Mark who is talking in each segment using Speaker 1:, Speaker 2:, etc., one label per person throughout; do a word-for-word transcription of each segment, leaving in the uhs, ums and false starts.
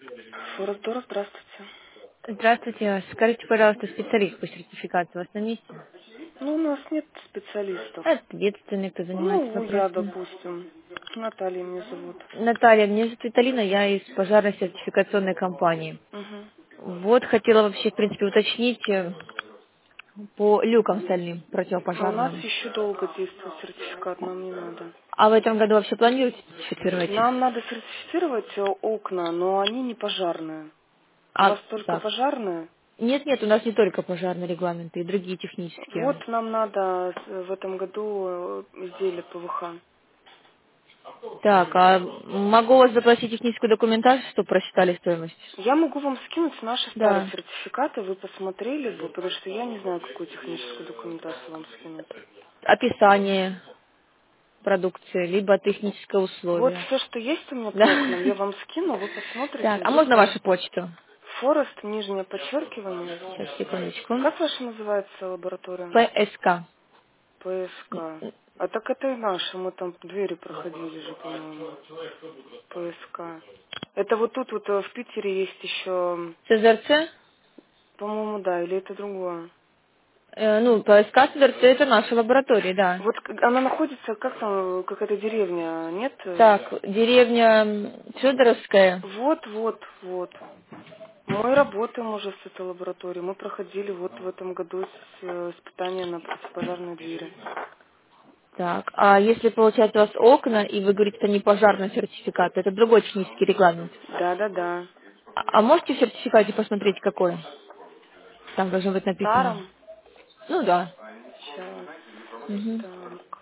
Speaker 1: Форестдор, здравствуйте.
Speaker 2: Здравствуйте. Скажите, пожалуйста, специалист по сертификации у вас на месте?
Speaker 1: Ну, у нас нет специалистов.
Speaker 2: Ответственный, кто занимается
Speaker 1: Ну, я,
Speaker 2: вопросами.
Speaker 1: допустим. Наталья меня зовут.
Speaker 2: Наталья, меня зовут Виталина, я из пожарной сертификационной компании.
Speaker 1: Угу.
Speaker 2: Вот хотела вообще, в принципе, уточнить э, по люкам стальным
Speaker 1: А у нас
Speaker 2: противопожарным.
Speaker 1: еще долго действует сертификат, нам не надо.
Speaker 2: А в этом году вообще планируете сертифицировать?
Speaker 1: Нам надо сертифицировать э, окна, но они не пожарные. У
Speaker 2: А,
Speaker 1: вас только
Speaker 2: так.
Speaker 1: пожарные?
Speaker 2: Нет, нет, у нас не только пожарные регламенты, и другие технические.
Speaker 1: Вот нам надо э, в этом году э, изделие ПВХ.
Speaker 2: Так, а могу у вас запросить техническую документацию, чтобы просчитали стоимость?
Speaker 1: Я могу вам скинуть наши старые
Speaker 2: Да.
Speaker 1: сертификаты, вы посмотрели бы, потому что я не знаю, какую техническую документацию вам скинуть.
Speaker 2: Описание продукции, либо техническое
Speaker 1: Вот
Speaker 2: условие.
Speaker 1: все, что есть у меня
Speaker 2: Да.
Speaker 1: по окнам, я вам скину, вы посмотрите,
Speaker 2: Так, а
Speaker 1: вдруг
Speaker 2: можно
Speaker 1: вам
Speaker 2: вашу почту?
Speaker 1: Форест, нижнее подчеркивание.
Speaker 2: Сейчас, секундочку.
Speaker 1: Как ваша называется лаборатория?
Speaker 2: ПСК.
Speaker 1: ПСК. А так это и наша, мы там двери проходили же, по-моему. ПСК. Это вот тут вот э, в Питере есть еще,
Speaker 2: ЦЗРЦ?
Speaker 1: по-моему, да, или это другое.
Speaker 2: Э, ну, ПСК ЦЗРЦ это наша лаборатория, да.
Speaker 1: Вот к- она находится, как там, э, какая-то деревня, нет?
Speaker 2: Так, деревня Федоровская.
Speaker 1: Вот, вот, вот. Мы работаем уже с этой лабораторией. Мы проходили вот в этом году с- э, испытания на противопожарные двери.
Speaker 2: Так, а если получается у вас окна, и вы говорите, это не пожарный сертификат, это другой технический регламент.
Speaker 1: Да, да, да.
Speaker 2: А а можете в сертификате посмотреть, какой? Там должно быть написано.
Speaker 1: Старом.
Speaker 2: Ну да.
Speaker 1: Сейчас.
Speaker 2: Мгм.
Speaker 1: Так.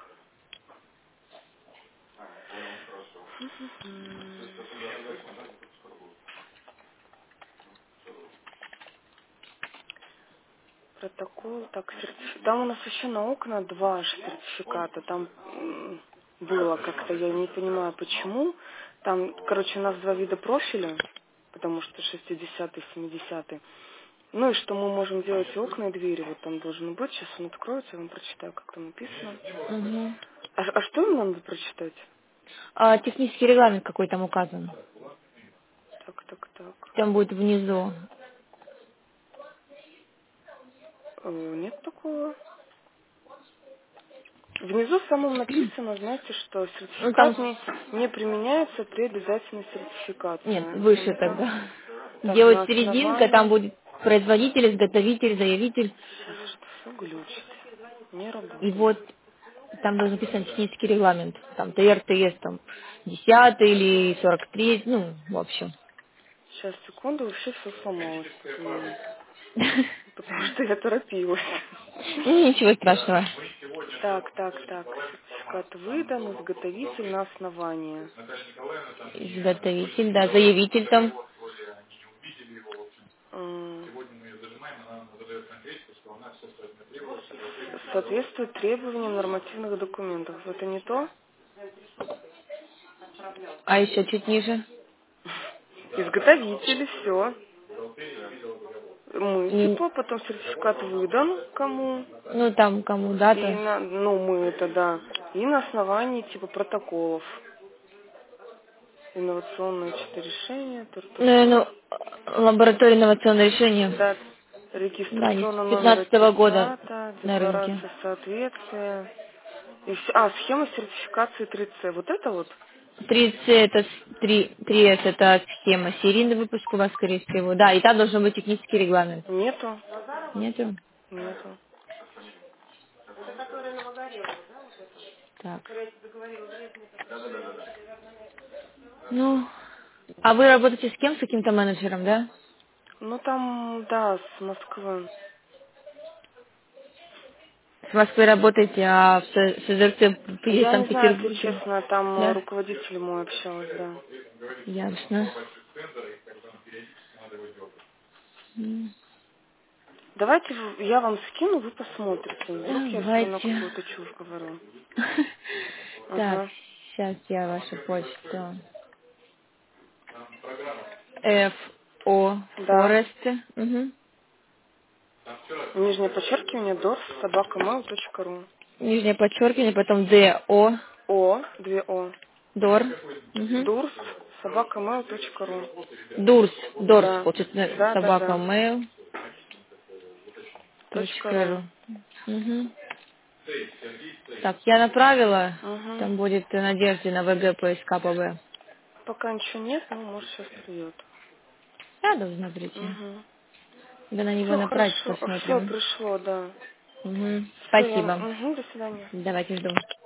Speaker 1: М, Протокол. Так, сертиф- там у нас еще на окна два аж сертификата. Там м, было как-то, я не понимаю почему. Там, короче, у нас два вида профиля, потому что шестидесятый, семидесятый. Ну и что мы можем делать и окна, и двери. Вот там должно быть. Сейчас он откроется, я вам прочитаю, как там написано.
Speaker 2: Мгм.
Speaker 1: А, а что им надо прочитать?
Speaker 2: А технический регламент какой там указан?
Speaker 1: Так, так, так.
Speaker 2: Там будет внизу.
Speaker 1: Э, нет такого. Внизу самым написано, знаете, что
Speaker 2: Ну там,
Speaker 1: сертификат не, не применяется при обязательной
Speaker 2: нет,
Speaker 1: сертификации.
Speaker 2: выше
Speaker 1: М,
Speaker 2: тогда.
Speaker 1: Так,
Speaker 2: Где вот
Speaker 1: на
Speaker 2: серединка, там
Speaker 1: основании...
Speaker 2: будет производитель, изготовитель, заявитель.
Speaker 1: Сейчас что все глючит. Не
Speaker 2: И
Speaker 1: работает.
Speaker 2: вот там должен написан технический регламент. Там ТРТС, там десятый или сорок три, ну, в общем.
Speaker 1: Сейчас, секунду, вообще все сломалось тут у меня. Потому что я торопилась.
Speaker 2: Ну, ничего страшного.
Speaker 1: Так, так, так. Сертификат выдан, изготовитель на основании.
Speaker 2: Изготовитель, да, заявитель там.
Speaker 1: М, Соответствует требованиям нормативных документов. Это не то?
Speaker 2: А еще чуть ниже.
Speaker 1: Изготовители, все. Мы,
Speaker 2: Не-
Speaker 1: типа, потом сертификат выдан кому.
Speaker 2: ну, там кому
Speaker 1: И
Speaker 2: дата.
Speaker 1: на, ну, мы это, да. И на основании, типа, протоколов. Инновационные четыре решения,
Speaker 2: Ну,
Speaker 1: тур-тур-тур.
Speaker 2: ну, лаборатория инновационное решение.
Speaker 1: Да,
Speaker 2: Да, они
Speaker 1: регистрационный
Speaker 2: с
Speaker 1: номер
Speaker 2: пятнадцатого года
Speaker 1: аттестата,
Speaker 2: на рынке.
Speaker 1: декларация соответствия. И вс- а, схема сертификации три це. Вот это вот?
Speaker 2: три це это с- три три эс это схема серийный выпуск у вас, скорее всего. Да, и там должен быть технический регламент.
Speaker 1: Нету.
Speaker 2: Нету?
Speaker 1: Нету.
Speaker 2: Так. Ну, а вы работаете с кем? С каким-то менеджером, да?
Speaker 1: Ну, там, да, с Москвы.
Speaker 2: С Москвы работаете, а в С- СЗРЦ есть
Speaker 1: Я
Speaker 2: там
Speaker 1: не
Speaker 2: в
Speaker 1: знаю, если
Speaker 2: Петербурге.
Speaker 1: честно, там э,
Speaker 2: Да?
Speaker 1: руководитель мой общалась, да.
Speaker 2: Ясно. М,
Speaker 1: Давайте в- я вам скину, вы посмотрите. Вдруг я все равно
Speaker 2: Давайте.
Speaker 1: какую-то чушь говорю.
Speaker 2: Так,
Speaker 1: Ага.
Speaker 2: сейчас я вашу почту. F O
Speaker 1: Да.
Speaker 2: Forest. Угу.
Speaker 1: Нижнее подчеркивание дорс собака mail точка ру.
Speaker 2: Нижнее подчеркивание, потом D O
Speaker 1: О, две О.
Speaker 2: Дор. Угу.
Speaker 1: Дурс собака mail точка ру.
Speaker 2: Дурс, Дорс,
Speaker 1: Да.
Speaker 2: получается,
Speaker 1: Да, да,
Speaker 2: собака
Speaker 1: да.
Speaker 2: mail
Speaker 1: Точка
Speaker 2: точка
Speaker 1: ру.
Speaker 2: ру. Угу. Так, я направила,
Speaker 1: Угу.
Speaker 2: там будет Надежде на ВГ поиска ПБ.
Speaker 1: Пока ничего нет, но может сейчас придет.
Speaker 2: Я должна прийти.
Speaker 1: Угу.
Speaker 2: Да на него
Speaker 1: Все
Speaker 2: направить,
Speaker 1: хорошо. Все
Speaker 2: посмотрим.
Speaker 1: пришло, да.
Speaker 2: Угу.
Speaker 1: Все, я...
Speaker 2: Спасибо.
Speaker 1: Угу, до свидания.
Speaker 2: Давайте жду.